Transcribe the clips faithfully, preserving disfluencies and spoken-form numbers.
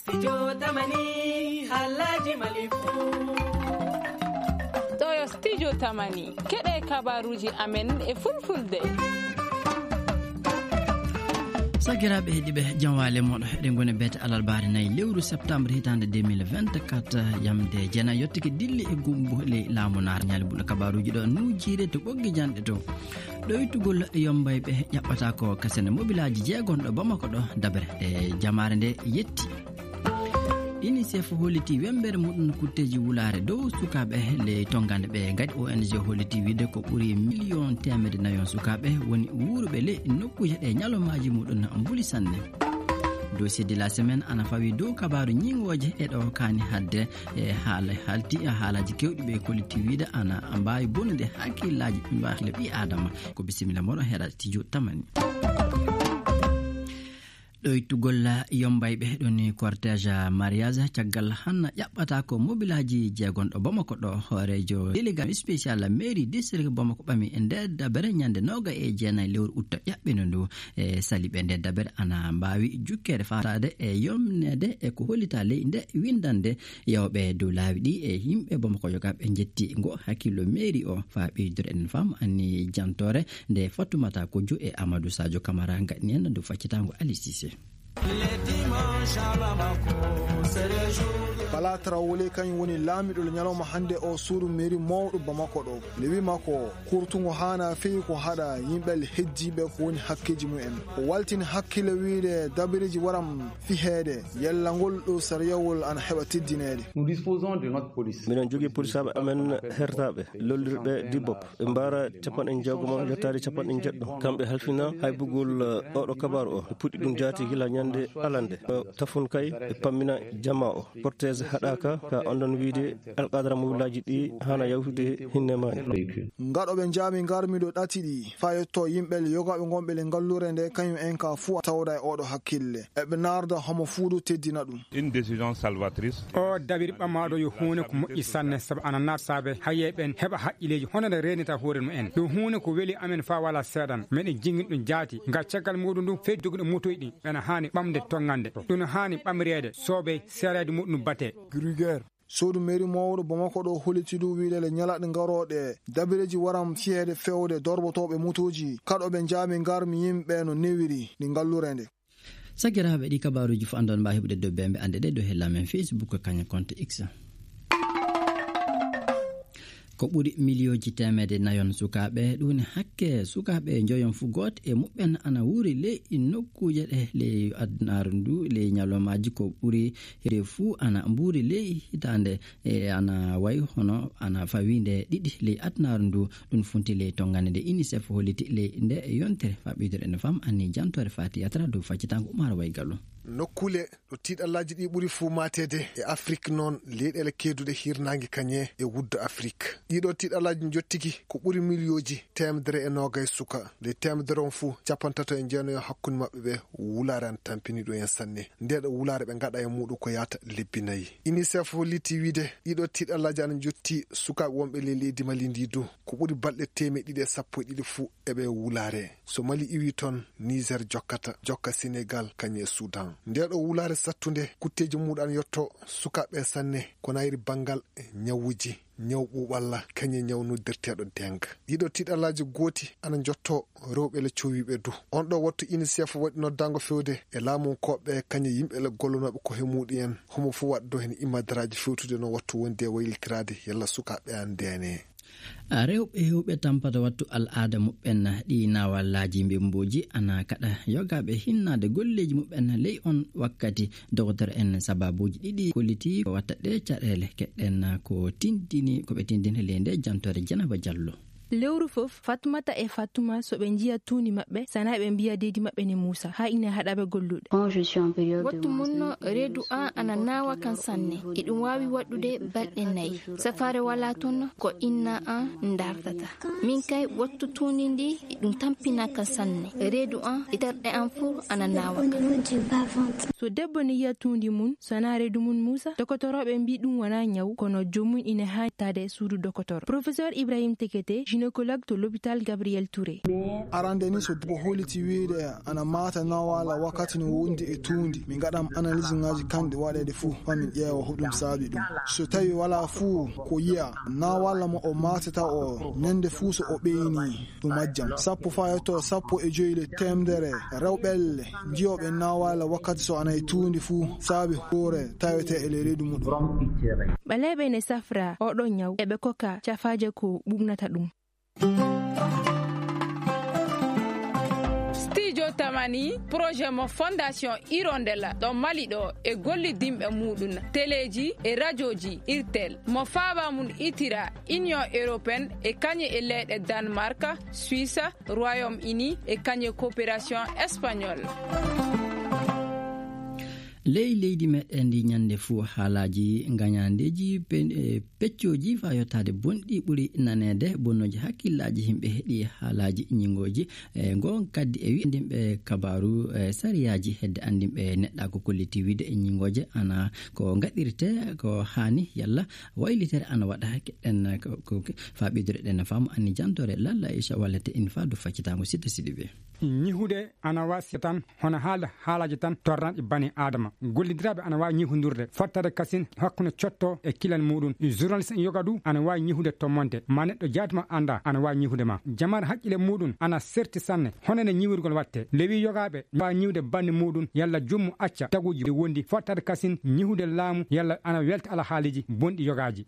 Studio Tamani Halaji Malifu Toyo Studio Tamani kede kabaruji amen e fulfulde Sagiraɓe heeɗiɓe jamwale moɗo eɗen goni beete alalbare nayyi lewru septembre hitande deux mille vingt-quatre yamde jeena yettiki dilli e gumbule laamu nar ñaali buɗo kabaruji ɗo nujire to ɓoggi janɗe to ɗoytugol yombayɓe ƴaɓɓata ko kasene mobilaji jeegon ɗo Bamako ɗo dabre e jamare nde yetti UNICEF holliti wembere muɗum kutteji wulare dow sukaɓe le tongande ɓe gadi O N G holliti wiide ko ɓuuri million temede nayon sukaɓe woni wuuruɓe le nokkuje ɗe ñalomaji muɗum mbuli sanne dossier de la semaine ana fawi dow kabaru ñingoje e ɗo kani hadde e haala halti e haalaji kewɗi ɓe kolliti wiide ana mbawi bonnude hakkillaji hakkille ɓi adama ko bisimilla moɗon heeɗa Studio Tamani ɗoytugol yombayɓe ɗoni cortège mariage caggal hanna ƴaɓɓata ko mobilaji jeegon ɗo Bamako ɗo hoorejo délégation spécial mairie district Bamako ɓami e nder dabere ñande noga e jeenayi lewru utta ƴaɓɓino ndu e saliɓe nder dabere ana mbawi jukkede fatade e yomnede e ko hollita ley nde windande yewɓe dow laawi ɗi e yimɓe Bamako yogaɓe jetti ngo hakkillo mairie o fa ɓeydore en fam anni jantore nde Fatoumata Kodjo e Amadou Sadio Camara gaɗni en dow faccitango Ali Cissé Bala Traoré kañ woni laamiɗo le ñalawma hande o suudu mairie mawɗo Bamako ɗo le wima ko kurtugo hana fewi ko haɗa yimɓel hejjiɓe ko woni hakkeji mumen o waltini hakkille wiide dabiriji waram fihede yellangol ɗo sariyawol ana heɓa teddinede. Miɗen jogui polisaɓe amen hertaɓe lollirɓe dibbop ɓe mbara capanɗe jeegom yettade capanɗe jeɗɗo kamɓe halfina hay bugol oɗo kabaru o puɗɗi ɗum jaati gila ñande alande tafun kay e pammina jama o cortège haɗaka ka ondon wiide alqadara mobilaji ɗi hana yawtude hinne mani ngaɗoɓe jaami garmiɗo ɗati ɗi fa yetto yimɓel yogaɓe gonɓe le ngallure nde kañum en ka fuu tawda e oɗo hakkille eɓe narda homo fuuɗo teddina ɗum une décision salvatrice o dabiri ɓammaɗo yo hunde ko moƴƴi sanne saabu ana natsaɓe hayyeɓen heɓa haqqileji honode renita hoore mumen ɗum hunde ko weeli amen fa wala seeɗan meɗen jingin ɗum jaati nga caggal muɗum ɗum feddi joguiɗo motoy ɗi ɓena hani ɓamde tongande ɗum hani ɓamrede sooɓe serede muɗum bate grugère suudu mairie mawɗo Bamako ɗo holliti ɗum wiide le ñalaɗe garoɗe dabireji waram fiyede fewde dorbotoɓe motoji kaɗoɓe jaami garmi yimɓe no newiri ɗi ngallurende sagiraɓe ɗi kabaruji fo andon mba heɓude dow bemɓe ande ɗe dow hellamen Facebook kañum compte X ko ɓuri milioji temede nayon sukaɓe ɗum hakke sukaɓe joyon fu goto e muɓɓen ana wuuri ley nokkuje ɗe ley adnaru ndu ley ñalomaji ko ɓuri hede fuu ana mburi ley hitande e ana wayi hono ana fawinde ɗiɗi ley adnaru ndu ɗum funti ley tongane nde UNICEF holliti ley nde yontere faɓidore ene fam anni jantore fati yatra dow faccitango Umar Way Gallo nokkule ɗo tiiɗallaji ɗi ɓuri fuu matede e Afrique noon leyɗele keduɗe hirnangue kañe e wuddo Afrique ɗiɗo tiiɗallaji jottiki ko ɓuri milioji temedere e nogay suka nde temedere on fuu capantato e jeenoyo hakkude mabɓe ɓe wulare an tampini ɗo hen sanne ndeɗo wulare ɓe gaɗa e muɗum ko yata lebbi nayyi UNICEF holliti wiide ɗiɗo tiiɗallaji ana jotti sukaɓe wonɓe ley leydi Mali ndi du ko ɓuri balɗe teme ɗiɗi e sappo e ɗiɗi fuu eɓe wulare so Mali iwi toon Niger jokkata jokka Sénégal kañe Soudan ndeɗo wulare sattude kutteji muɗum an yetto sukaɓe sanne ko nayri banggal ñawuji ñaw ɓuɓalla kañe ñaw noddirteɗo denga ɗiɗo tiɗallaji gooti ana jotto rewɓe le cowiɓe du on ɗo wattu UNICEF waɗi noddango fewde e laamu koɓɓe kañe yimɓe le gollunoɓe ko he muɗum en homo fu waɗa do hen immadiraji fewtude no wattu wonde waylitirade yalla sukaɓe an ndene rewɓe hewɓe tampata wattu al aada muɓɓen ɗi nawallaji mbemboji ana kaɗa yogaɓe hinnade golleji muɓɓen ley on wakkati docteur en sababuji ɗiɗi kolliti watta ɗe caɗele keɗɗen ko tindini koɓe tindini ley nde jantore Dieynaba Diallo lewru fof Fatoumata e Fatouma so ɓe jiya tuuni maɓɓe sana ɓe mbiya deydi maɓɓe ne Moussa ha ina haɗaɓe golluɗe wattu munno reedu an ana nawa kan sanne eɗum wawi waɗude balɗe nayyi safare wala toon ko inna an dartata min kay wattu tuuni ndi ɗum tampina kan sanne reedu an e terɗe an fuu ana nawa so debbo ne yiya tuundi mun sana reedu mun Moussa dokotoroɓe mbi ɗum wona ñaw kono jomum ina ha tade suudu dokotoro professeur Ibrahim Tekete gynécologue to l'hôpital Gabriel Touré. arande ni so bo holiti wiide ana mata na wala wakati no wondi e tundi min gadam analyse ngaji kande wadede fu famin ƴeewa hoɗum saabi ɗum so tawi wala fu ko yiya na wala mo o matata o nende fu so o ɓeyni ɗum majjam sappo fa yetto sappo e joyi le temdere rewɓelle jiyoɓe na wala wakkati so ana e tundi fu saabi hoore tawete e le reedu muɗum ɓaleɓe ne safra oɗo nyaw eɓe koka cafaje ko ɓuɓnata ɗum. studio tamani projet mo fondation Hirondella ɗo Mali ɗo e gollidimɓe muɗum téléji e radioji irtel mo faaba mum itira union européenne e kañe e leyɗe Danemark, Suisse, Royaume-Uni e kañe coopération espagnole. ley leydi meɗen ndi ñande fuu haalaji gañandeji peccoji fa yottade bonɗi ɓuuri nanede bonnoji hakkillaji himɓe heeɗi haalaji ñingoji e gon kaddi e wi'andimɓe kabaru sariyaji hedde andimɓe neɗɗa ko kolliti wiide e ñingoje ana ko gaɗirte ko hani yalla waylitere ana waɗa hakkeɗen ko fa ɓeydore ɗen faamu anni jantore lalla isha wallete in fa do faccitago sitta siɗi ɓe ñihude ana wasi tan hono haalde haalaji tan torranɗe bani adama gollidiraɓe ana wawi ñihudurde fottade kasin hakkude cotto e kilal muɗum journaliste en yoga du ana wawi ñihude tommonde ma neɗɗo jaatima anda ana wawi ñihude ma jamare haqqille muɗum ana serti sanne honone ñiwirgol watte lewi yogaɓe wawi ñiwde bande muɗum yalla jommu acca taguji ɗi wondi fottade kasin ñihude laamu yalla ana welta ala haaliji bonɗi yogaji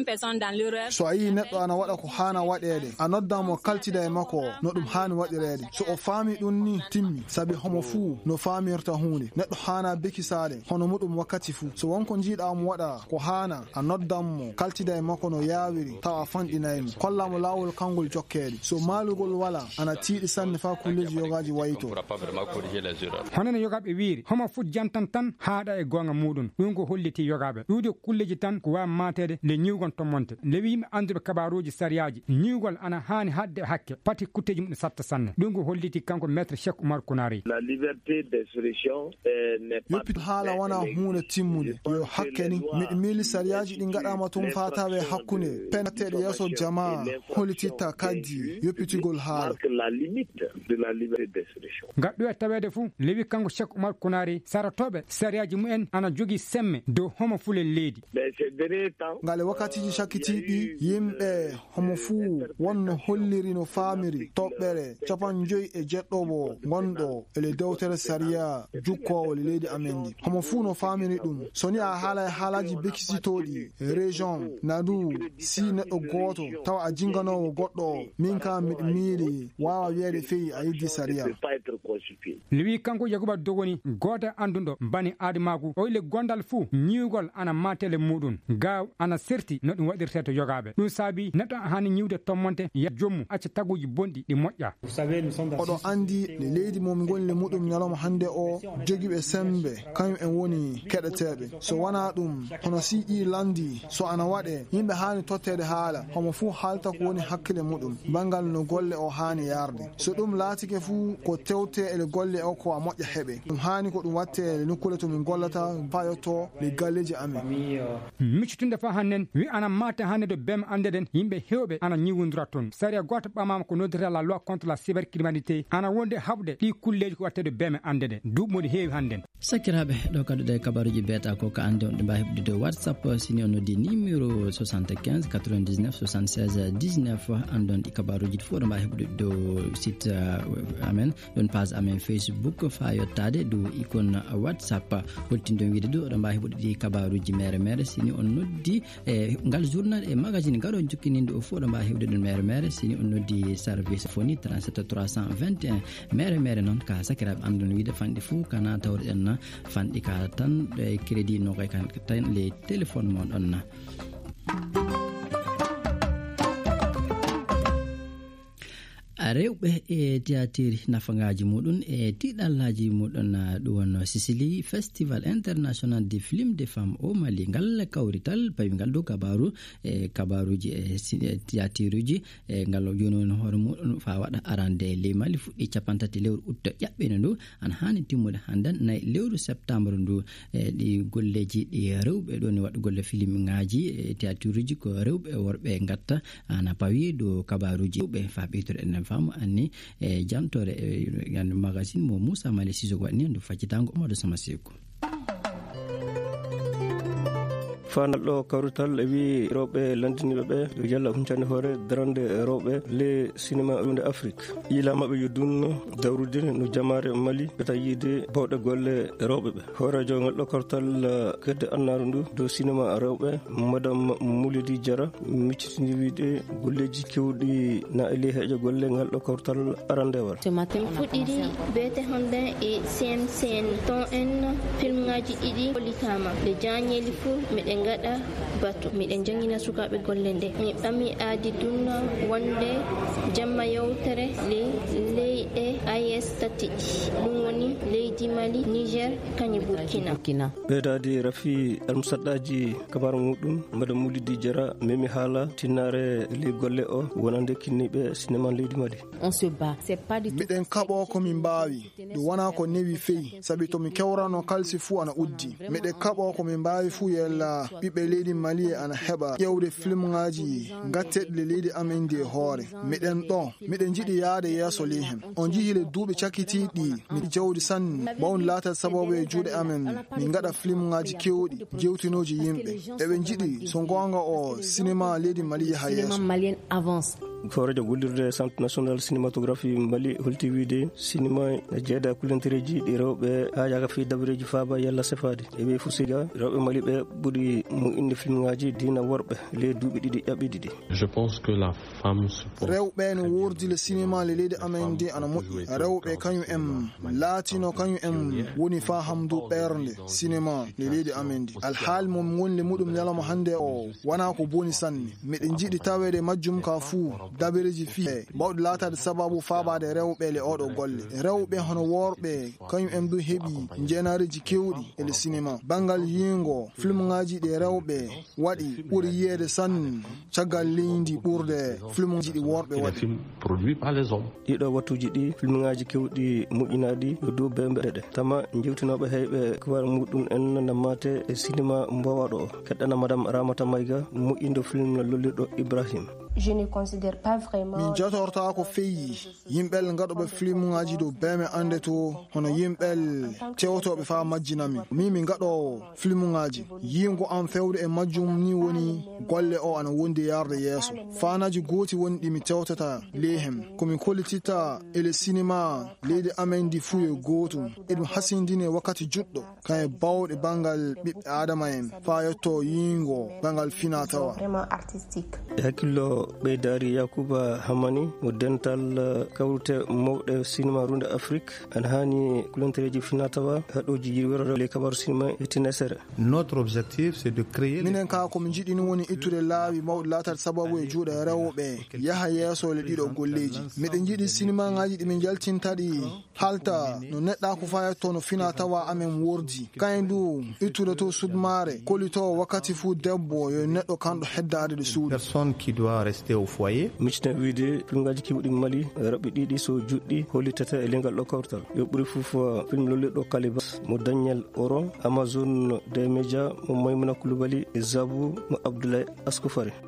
so a yi neɗɗo ana waɗa ko hana waɗede a noddamo kaltida e makko no ɗum hani waɗirede so o faami ɗum ni timmi sabi homo fuu no faamirta hunde neɗɗo hana bekisade hono muɗum wakkati fuu so wonko jiiɗamo waɗa ko hana a noddanmo kaltida e makko no yawiri taw a fanɗinaymo kollamo lawol kangol jokkede so maalugol wala ana tiiɗi sanne fa kulleji yogaji wayito honene yogaɓe wiiri homo fuu jantan tan haaɗa e gonga muɗum ɗum ko holliti yogaɓe ɗuude kulleji tan ko wawi matede le ñiwgon tommonte lewi yimɓe anduɓe kabaruji sariyaji ñiwgol ana hani hadde hakke pati kutteji muɗum satta sanne ɗum ko holliti kanko maître Cheikh Oumar Kounari. La liberté d'expression n'est pas yoppito haala wona hunde timmude yo hakke ni miɗo miili sariyaji ɗi gaɗama tum fatawe hakkunde penateɗe yeeso jama holititta kaddi yoppitigol haala la limite de la liberté d'expression. gaɗɗo e tawede fuu lewi kanko Cheikh Oumar Kounari saratoɓe sariyaji mumen ana jogui semme dow homo fulel leydi ngale wakkatiji cakkitiɗi yimɓe homo fuu wonno holliri no famiri toɓɓere capan joyi e jeɗɗowo gonɗo ele dewtere sariya jukkowol leydi amen ndi homo fuu no famiri ɗum soni a haala e haalaji bekisitoɗi région nadu si neɗɗo goto tawa a jinganowo goɗɗo min kam miɗo miili wawa wiyede feyi a yiddi sariya lewi kanko Yakuba Dogoni goto andunɗo bani adamagu o ile gondal fuu ñiwgol ana matele muɗum gaw ana serti no ɗum waɗirte to yogaɓe ɗum saabi neɗɗo hani ñiwde tommonte ya jommu acca taguji bonɗi ɗi moƴƴa oɗo andi le leydi momi goni le muɗum ñalawma hande o jogiɓe sembe kañum en woni keɗeteɓe so wona ɗum hono si ɗi landi so ana waɗe yimɓe hani tottede haala homo fuu haalta ko woni hakkille muɗum bangal no golle o hani yarde so ɗum laatike fuu ko tewte ele golle o ko a moƴƴa heeɓe ɗum hani ko ɗum watte le nokkule to min gollata payotto le galleji amen miccutunde fa hannen wi ana mate hande do bem andeden yimɓe hewɓe ana ñiwodira toon saria goto ɓamama ko noddata la loi contre la cybercriminalité ana wonde habde ɗi kulleji ko wattede beme andede duuɓmoɗi heewi hannden sakiraɓe ɗo kaɗuɗe kabaruji beta ko ka ande on ɗe mbawi heɓde dow whatsapp sini on noddi numéro soixante-quinze quatre-vingt-dix-neuf soixante-seize dix-neuf andon ɗi kabaruji fof ɗo mbawi heɓde dow site amen ɗon page amen facebook fa yettade dow icône whatsapp holtinɗon wiide ɗo ɗo mbawi heɓude ɗi kabaruji mere mere sini on noddi e ngal journal e magazine gaɗo jokkininde o fof ɗo mbawi heɓde ɗum mere mere sini on noddi service phoni trente-sept trois cent vingt et un mere mere noon ka sakiraɓe andon wiide fanɗi fou kana tawreɗen fanɗi ka tan e crédit no koy kan tan les téléphone mon ɗon na rewɓe e théâtre nafangaji muɗum e tiɗallaji muɗum ɗum wonno Sicily Festival International des Films des Femmes au Mali ngal kawrital pawigal dow kabaru e kabaruji e théâtre uji e ngal joni woni hoore muɗum fa waɗa arande ley Mali fuɗɗi capantati lewru août ƴaɓɓino ndu an hani timmude hannden nayi lewru septembre ndu e ɗi golleji ɗi rewɓe ɗo ne waɗa golle film ngaji e théâtre uji ko rewɓe e worɓe gatta ana pawi dow kabaruji rewɓe fa ɓeytude enen faamu anni e jamtore e magazine mo Moussa Mali Sisogo waɗni ndu faccitango Oumar Sama Sekou fanal ɗo kawrital e wi rewɓe landiniɓe ɓe yo jalla huncande hoore darande rewɓe le cinéma ɗumde afrique yiila mabɓe yo dunno dawrude no jamare Mali ɓeta yiide bawɗe golle rewɓe ɓe hoorejo ngal ɗo kawrital kedde annaru ndu dow cinéma rewɓe madame Moulidi Diarra miccitindi wiide golleji kewɗi na e ley heeƴo golle ngal ɗo kawrital arandewal fuɗɗiri beete honde e C M C N ton en film ngaji ɗiɗi hollitama nde jañeli fou miɗen gaɗa batu miɗen jangina sukaɓe golle nde mi ɓami aadi dunna wonde jamma yewtere ley leyɗe A E S tati ɗum woni leydi Mali Niger kañum Burkina ɓeydade Rafi almusaɗɗaji kabaru muɗum madame Moulidi Diarra memi haala tinnare ley golle o wonande kinniɓe cinéma leydi Mali miɗen kaɓo komin mbawi ɗum wona ko newi feyi saabi tomi kewrano kalsi fuu ana uddi miɗen kaɓo komin mbawi fuu yella ɓiɓɓe leydi Mali ana heɓa ƴewde film ngaji gatteɗe leydi amen ndi e hoore miɗen ɗo miɗen jiɗi yaade yeeso ley hen on jihile duuɓi cakkitiɗi mi jawdi sanne mawni latat sababu e juuɗe amen min gaɗa film ngaji kewɗi jewtinoji yimɓe eɓe jiɗi so gonga o cinéma leydi Mali yaha yeeso forejo gollirde centre national cinématographie Mali holti wiide cinéma e jeeda kulentereji ɗi rewɓe ha yaka fi dabreji faaba yalla sefade e ɓe fusiga rewɓe Mali ɓe ɓuuri mo inde film ngaji dina worɓe ley duuɓi ɗiɗi ƴaɓɓiɗi ɗi je pense que la femme rewɓe no wurdi le cinéma le leydi amen ndi ana moƴƴi rewɓe kañum en laatino kañum en woni fa hamdu ɓernde cinéma le leydi amen ndi alhaali mom wonle muɗum ñalawma hannde o wona ko boni sanne miɗen jiɗi tawede majjum ka fuu dabereji fi bawɗe laatade sababu faabade rewɓe le oɗo golle rewɓe hono worɓe kañum en du heeɓi jeenareji kewɗi e le cinéma bangal yingo film ngaji ɗi rewɓe waɗi ɓuri yiyede sanne caggal leydi ɓurde film ji ɗi worɓe waɗi ɗiɗo wattuji ɗi film ngaji kewɗi moƴƴinaɗi yo dow bembe ɗeɗe tama jewtinoɓe heyɓe kabar muɗum en nammate e cinéma mbowaɗo o keɗɗana madame Ramata Maïga moƴƴindo film lollirɗo Ibrahim je ne considère pas vraiment min jatorta ko feyi yimɓel gaɗoɓe film ngaji dow beme ande to hono yimɓel tewtoɓe fa majjinami min mi gaɗo film ngaji yingo am fewde e majjum ni woni golle o ana wondi yarde yeeso fanaji gooti woni ɗi mi tewtata leyhem komi kollititta ele cinéma leydi amen ndi fuu e gootum eɗum hasindine wakkati juɗɗo kaye bawɗe bangal ɓiɓɓe adama en fa yetto yingo bangal fina tawa e hakkillo ɓeydari Yakuba Hamani mo dental kawrute mawɗe cinéma runde Afrique ana hani kulentereji fina tawa haɗoji yirwere les kabaru cinéma e tinesere notre objectif c'est de créer minen ka komi jiɗini woni ittude laawi mawɗe latat sababu e juuɗe rewɓe yaha yeesole ɗiɗo golleji miɗen jiɗi cinéma ngaji ɗimin jaltintaɗi halta no neɗɗa ko fayatto no fina tawa amen wordi kayen du ittude to sudmare kolito wakkati fuu debbo yo neɗɗo kanɗo heddade de suudu personne qui doit rester au foyer miccita wiide film ngaji kewɗi Mali raɓɓi ɗiɗi so juɗɗi hollitata e lengal ɗo kawrtal yo ɓuuri fof film lollirɗo Kalibas mo Daniel Oron Amazon des médias mo Maymuna Coulibaly e Zabou mo Abdoulaye Askoufari